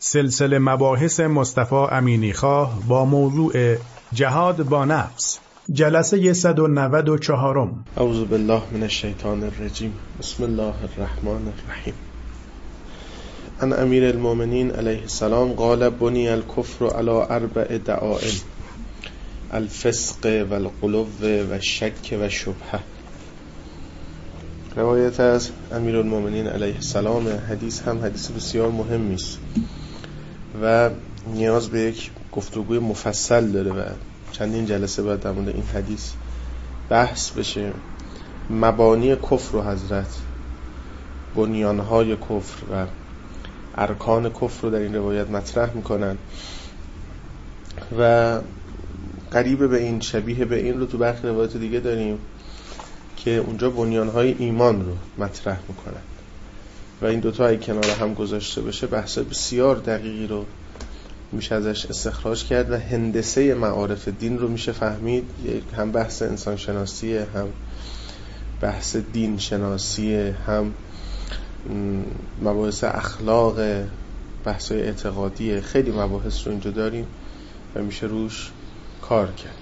سلسله مباحث مصطفی امینیخواه با موضوع جهاد با نفس، جلسه 194. اعوذ بالله من الشیطان الرجیم. بسم الله الرحمن الرحیم. عن امیر المؤمنین علیه السلام قال بنی الکفر علی 4 دعائم: الفسق و الغلو و الشک و شبهه. روایت از امیر المؤمنین علیه السلام. حدیث هم حدیث بسیار مهمی است و نیاز به یک گفتگوی مفصل داره و چندین جلسه باید در مورد این حدیث بحث بشه. مبانی کفر و حضرت، بنیانهای کفر و ارکان کفر رو در این روایت مطرح میکنن و قریب به این، شبیه به این رو تو برخی روایت دیگه داریم که اونجا بنیانهای ایمان رو مطرح میکنن و این دوتا اگه کنار هم گذاشته بشه بحث بسیار دقیقی رو میشه ازش استخراج کرد و هندسه معارف دین رو میشه فهمید. هم بحث انسان شناسی، هم بحث دین شناسی، هم مباحث اخلاق، بحث اعتقادی، خیلی مباحث رو اینجا داریم و میشه روش کار کرد.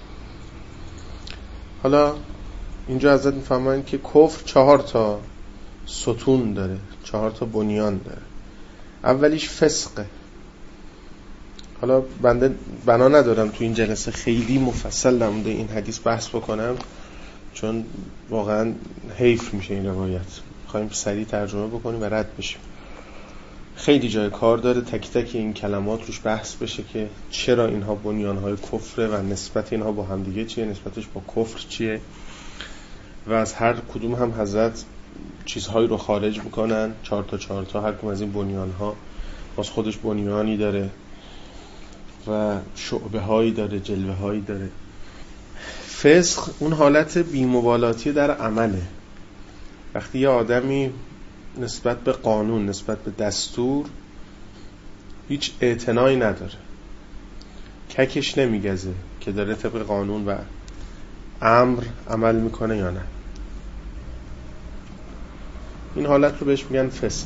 حالا اینجا ازت میفهمن که کفر 4 تا ستون داره، 4 تا بنیان داره. اولیش فسقه. حالا بنده بنا ندارم تو این جلسه خیلی مفصل در مورد این حدیث بحث بکنم چون واقعا حیف میشه این روایت. میخوایم سریع ترجمه بکنیم و رد بشیم. خیلی جای کار داره تک تک این کلمات روش بحث بشه که چرا اینها بنیانهای کفره و نسبت اینها با همدیگه چیه، نسبتش با کفر چیه و از هر کدوم هم حضرت چیزهایی رو خارج میکنن. 4 تا هر کدوم از این بنیانها باز خودش بنیانی داره و شعبه هایی داره، جلوه هایی داره. فسق اون حالت بی‌مبالاتی در عمله. وقتی یه آدمی نسبت به قانون، نسبت به دستور هیچ اعتنایی نداره، ککش نمیگزه که داره طبق قانون و امر عمل میکنه یا نه، این حالت رو بهش میگن فسق.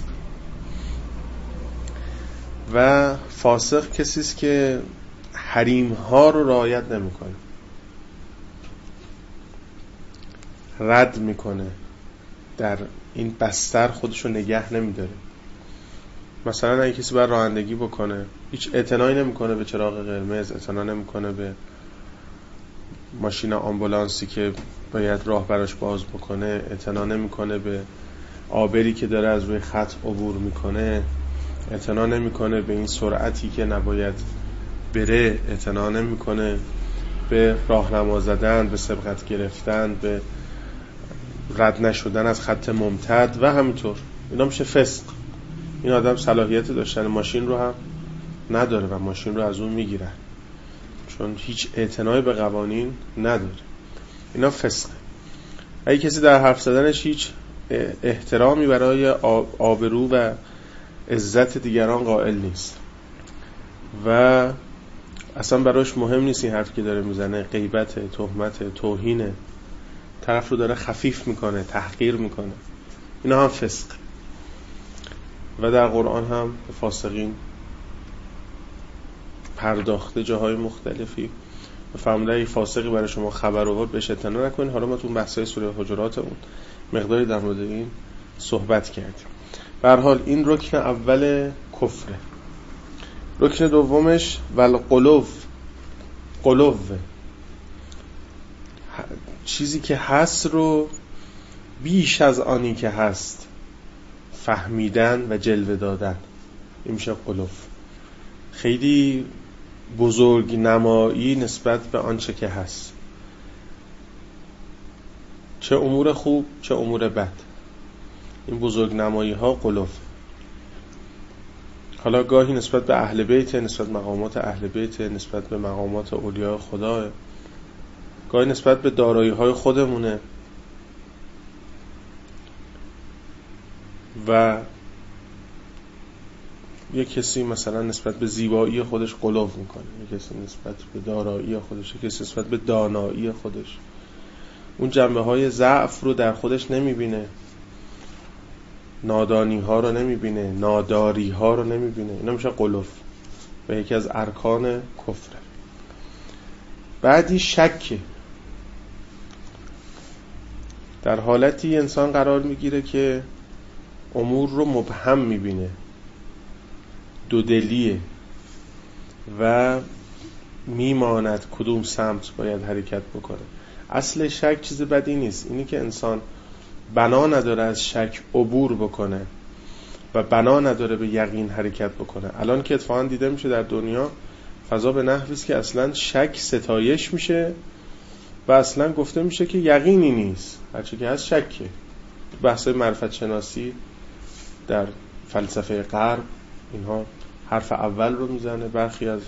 و فاسق کسیست که حریم ها رو رعایت نمیکنه، رد میکنه، در این بستر خودشو نگه نمیداره. مثلا اگه کسی باید رانندگی بکنه هیچ اعتنایی نمیکنه به چراغ قرمز، اعتنا نمیکنه به ماشین آمبولانسی که باید راه براش باز بکنه، اعتنا نمیکنه به آبری که داره از روی خط عبور میکنه، اعتنا نمیکنه به این سرعتی که نباید بره، اعتنا نمیکنه به راهنما زدن، به سبقت گرفتن، به رد نشدن از خط ممتد و همینطور. اینا میشه فسق. این آدم صلاحیت داشتن ماشین رو هم نداره و ماشین رو از اون میگیرن چون هیچ اعتنایی به قوانین نداره. اینا فسقه. اگه کسی در حرف زدنش هیچ احترامی برای آبرو و عزت دیگران قائل نیست و اصلا براش مهم نیست این حرفی که داره میزنه غیبت، تهمت، توهین، طرف رو داره خفیف میکنه، تحقیر میکنه، اینا هم فسق. و در قرآن هم به فاسقین پرداخته جاهای مختلفی و فرموده اگه فاسقی برای شما خبر آورد بهش اعتنا نکنید. حالا ما تو بحث‌های سوره حجرات اون مقداری در مورد این صحبت کردیم. به هر حال این رکن اول کفره. رکن دومش والقلو، قلو، چیزی که هست رو بیش از آنی که هست فهمیدن و جلوه دادن، این میشه قلو. خیلی بزرگ نمایی نسبت به آنچه که هست، چه امور خوب چه امور بد. این بزرگ نمایی ها قلو. حالا گاهی نسبت به اهل بیت، نسبت به مقامات اهل بیت، نسبت به مقامات اولیاء خدا، گاهی نسبت به دارایی های خودمونه و یک کسی مثلا نسبت به زیبایی خودش قلو میکنه، یک کسی نسبت به دارایی خودش، یک کسی نسبت به دانایی خودش اون جنبه های ضعف رو در خودش نمیبینه نادانی ها رو نمیبینه، ناداری ها رو نمیبینه. اینا میشه غلوف و یکی از ارکان کفره. بعدی شک. در حالتی انسان قرار میگیره که امور رو مبهم میبینه، دودلیه و میماند کدوم سمت باید حرکت بکنه. اصل شک چیز بدی نیست، اینی که انسان بنا نداره از شک عبور بکنه و بنا نداره به یقین حرکت بکنه. الان که اتفاقا دیده میشه در دنیا فضا به نحوی است که اصلا شک ستایش میشه و اصلا گفته میشه که یقینی نیست، هرچی که هست شکه. بحث معرفت شناسی در فلسفه غرب اینها حرف اول رو میزنه، برخی از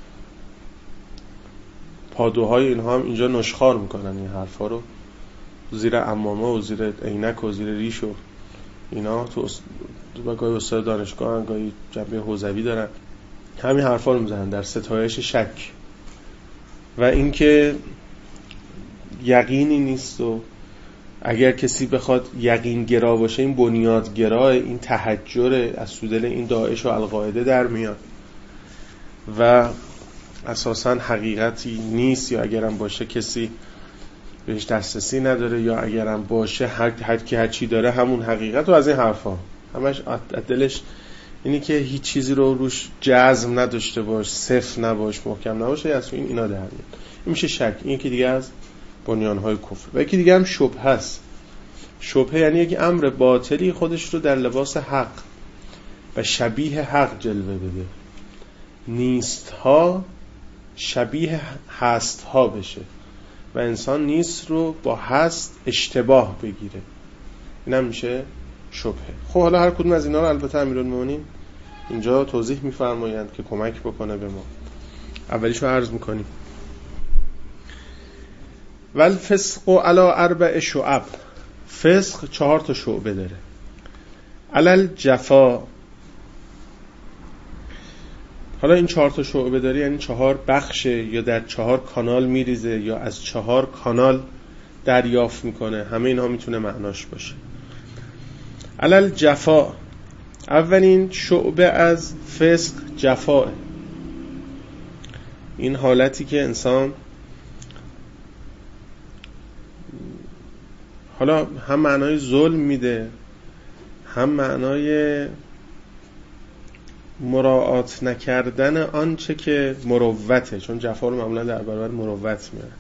پادوهای اینها هم اینجا نشخوار میکنن این حرفا رو زیر عمامه و زیر عینک و زیر ریش و اینا. تو گاهی استاد دانشگاه، گاهی جنبه حوزوی دارن، همین حرفا رو میزنن در ستایش شک و اینکه یقینی نیست و اگر کسی بخواد یقین گرا باشه این بنیاد گرا، این تحجر از سودل این داعش و القاعده در میاد و اساساً حقیقتی نیست، یا اگرم باشه کسی بهش دسترسی نداره، یا اگرم باشه هر کی هر چی داره همون حقیقت. و از این حرفا همش دلش اینی که هیچ چیزی رو روش جزم نداشته باش، صفر نباش، محکم نباشه، از این اینا در میاد. این میشه شک. این که دیگه از بنیانهای کفر. و یکی دیگه هم شبهه است. شبهه یعنی یک امر باطلی خودش رو در لباس حق و شبیه حق جلوه بده، نیست ها شبیه هست ها بشه و انسان نیست رو با هست اشتباه بگیره. این هم میشه شبهه. خب حالا هر کدوم از اینا رو البته امیرالمومنین اینجا توضیح میفرمایند که کمک بکنه به ما. اولیشو عرض میکنیم. والفسق علی 4 شعب. فسق 4 تا شعبه داره. علل جفا. حالا این 4 تا شعبه داره یعنی 4 بخشه، یا در 4 کانال میریزه، یا از 4 کانال دریافت میکنه. همه اینها میتونه معناش باشه. علل جفا. اولین شعبه از فسق جفاه. این حالتی که انسان حالا هم معنای ظلم میده، هم معنای مراعات نکردن آنچه که مروته، چون جفا رو معمولا در برابر مروت میاره.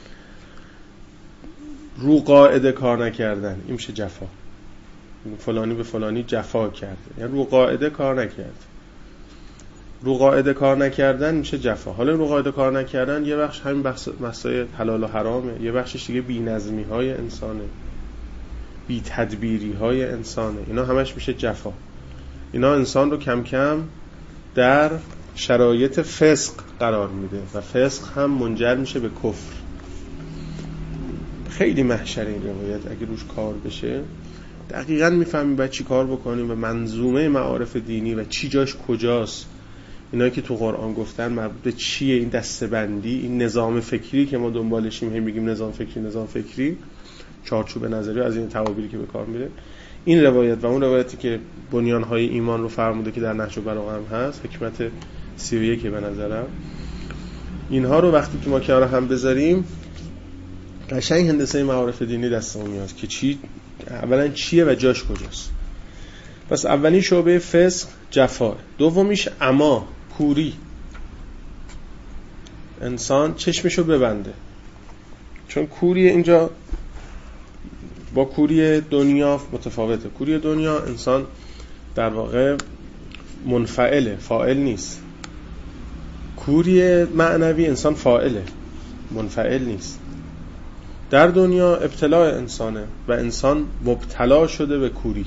رو قاعده کار نکردن، این میشه جفا. فلانی به فلانی جفا کرده، یعنی رو قاعده کار نکرد. رو قاعده کار نکردن میشه جفا. حالا رو قاعده کار نکردن یه بخش همین بحث مسائل حلال و حرامه، یه بخشش دیگه بی‌نظمی های انسانه، بی تدبیری های انسانه. اینا همش میشه جفا. اینا انسان رو کم کم در شرایط فسق قرار میده و فسق هم منجر میشه به کفر. خیلی محشر این روایت اگه روش کار بشه دقیقاً میفهمیم باید چی کار بکنیم و منظومه معارف دینی و چی جاش کجاست. اینایی که تو قرآن گفتن مربوط به چیه، این دسته‌بندی، این نظام فکری که ما دنبالشیم، هم میگیم نظام فکری، چارچوب نظری از این تعابیری که به کار میره. این روایت و اون روایتی که بنیانهای ایمان رو فرموده که در نهج البلاغه هم هست، حکمت 31 به نظرم، اینها رو وقتی که ما کنار هم بذاریم قشنگ هندسه معارف دینی دستمون میاد که چی اولا چیه و جاش کجاست. پس اولین شعبه فسق جفا، دومیش عما، کوری. انسان چشمشو ببنده، چون کوری اینجا با کوری دنیا متفاوته. کوری دنیا انسان در واقع منفعله، فاعل نیست. کوری معنوی انسان فاعله، منفعل نیست. در دنیا ابتلاء انسانه و انسان مبتلا شده به کوری.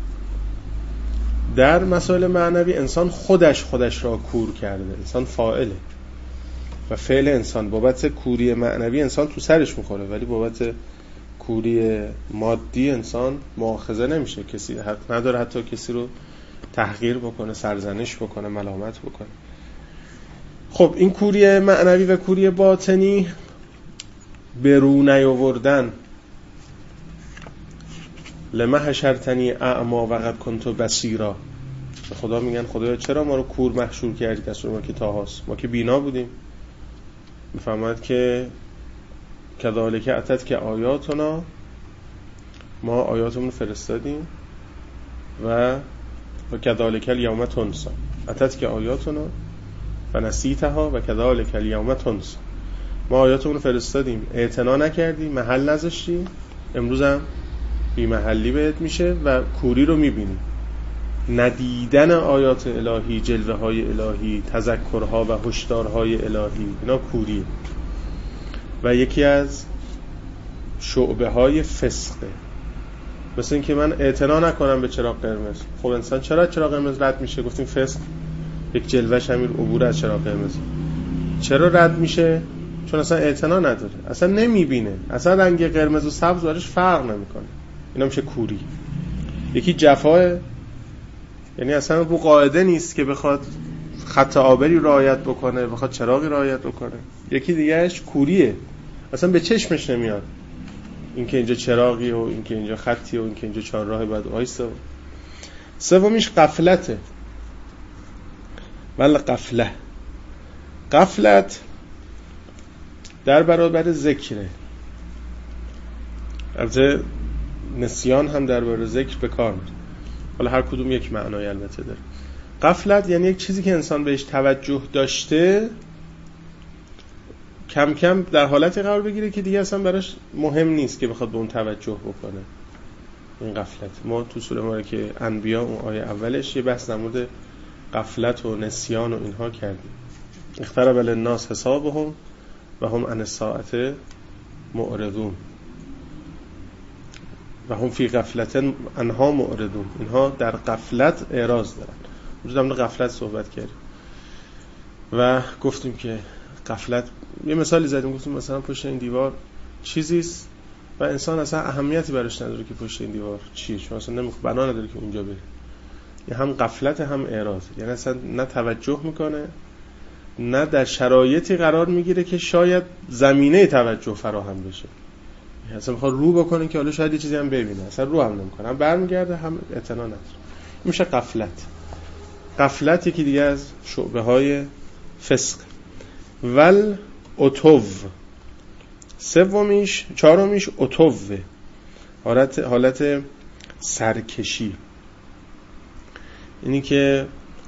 در مسائل معنوی انسان خودش را کور کرده، انسان فاعله و فعل انسان بابت کوری معنوی انسان تو سرش میخوره، ولی بابت کوری مادی انسان مؤاخذه نمیشه. کسی حق نداره حتی کسی رو تحقیر بکنه، سرزنش بکنه، ملامت بکنه. خب این کوری معنوی و کوری باطنی به رو نیاوردن لما حشرتنی اعما وقد کنت بصیرا. خدا میگن خدایا چرا ما رو کور محشور کردی، دستور ما که تاهاست، ما که بینا بودیم. میفهمد که کذالک اتت که آیاتنا، ما آیاتمون فرستادیم و کذالک الیوم تنسی، اتت که آیاتنا فنسیتها و کذالک الیوم تنسی. ما آیاتمون فرستادیم، اعتنا نکردی، محل نذاشتی، امروز هم بی محلی بهت میشه و کوری رو میبینی. ندیدن آیات الهی، جلوه های الهی، تذکرها و هشدارهای الهی، اینا کوریه و یکی از شعبه های فسقه. مثل این که من اعتنا نکنم به چراغ قرمز. خب انسان چرا چراغ قرمز رد میشه؟ گفتیم فسق یک جلوهش همین عبور از چراغ قرمز. چرا رد میشه؟ چون اصلا اعتنا نداره، اصلا نمیبینه، اصلا رنگ قرمز و سبز براش فرق نمیکنه. اینا میشه کوری. یکی جفاه، یعنی اصلا رو قاعده نیست که بخواد خط آبری رعایت بکنه، بخواد چراغی رعایت بکنه. یکی دیگهش کوریه، اصلا به چشمش نمیاد اینکه اینجا چراغی و اینکه اینجا خطی و اینکه اینجا چهارراه باید وایسه. سومیش غفلته. ولی غفلت در برابر ذکره. البته نسیان هم در برابر ذکر به کار میره، حالا هر کدوم یک معنای البته داره. غفلت یعنی یک چیزی که انسان بهش توجه داشته کم کم در حالتی قرار بگیره که دیگه اصلا براش مهم نیست که بخواد به اون توجه بکنه. این غفلت. ما تو سوره مبارکه انبیا اون آیه اولش یه بحث در مورد غفلت و نسیان و اینها کردیم. اقترب للناس حسابهم و هم عن الساعة معرضون و هم فی غفلت انها معرضون. اینها در غفلت اعراض دارن. اونجا در مورد غفلت صحبت کردیم و گفتیم که غفلت، یه مثالی زدیم، گفتیم مثلا پشت این دیوار چیزیست و انسان اصلا اهمیتی براش نداره که پشت این دیوار چیه، چون اصلا بنا نداره که اونجا بره. یه هم غفلت هم اعراض، یعنی اصلا نه توجه میکنه نه در شرایطی قرار میگیره که شاید زمینه توجه فراهم بشه. اصلا میخواد رو بکنه که حالا شاید یه چیزی هم ببینه، اصلا رو هم نمیکنه، هم برمیگرده هم اعتنا نداره. میشه غفلت. غفلت یکی دیگه از شعبه های فسق. ول عتو. چهارمیش عتوه، حالت سرکشی. اینی که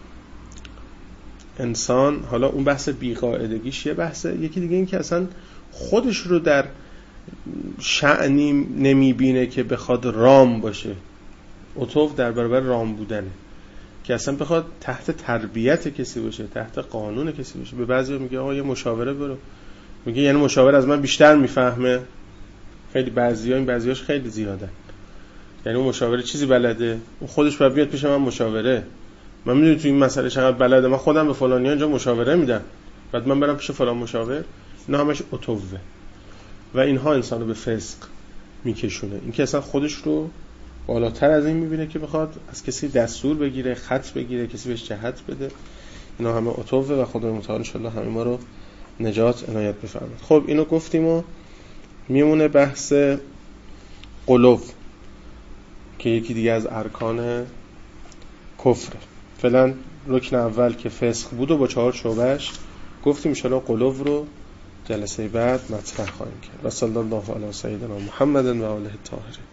انسان، حالا اون بحث بی‌قاعدگیش یه بحثه، یکی دیگه این که اصلا خودش رو در شأنی نمیبینه که بخواد رام باشه. عتو در برابر رام بودنه، که اصلا بخواد تحت تربیت کسی باشه، تحت قانون کسی باشه. به بعضی میگه آقا یه مشاوره برو، میگه یعنی مشاور از من بیشتر میفهمه. خیلی بعضیاش خیلی زیاده، یعنی اون مشاوره چیزی بلده، اون خودش باید بیاد پیش من مشاوره. من میدونی تو این مسئله چقدر بلده، من خودم به فلانی اینجا مشاوره میدم، بعد من برم پیش فلان مشاور. اینا همش عتوه و اینها انسانو به فسق میکشونه. این که اصلا خودش رو بالاتر از این میبینه که بخواد از کسی دستور بگیره، خط بگیره، کسی بهش جهت بده. اینا همه عتوه و خدای متعال ان شاءالله همه ما رو نجات عنایت بفرماید. خب اینو گفتیم و میمونه بحث قلوب که یکی دیگه از ارکان کفره. فعلا رکن اول که فسق بود و با 4 شعبهش گفتیم، ان شاءالله قلوب رو جلسه بعد مطرح خواهیم کرد. و صلی الله علی سیدنا محمد و آله الطاهرین.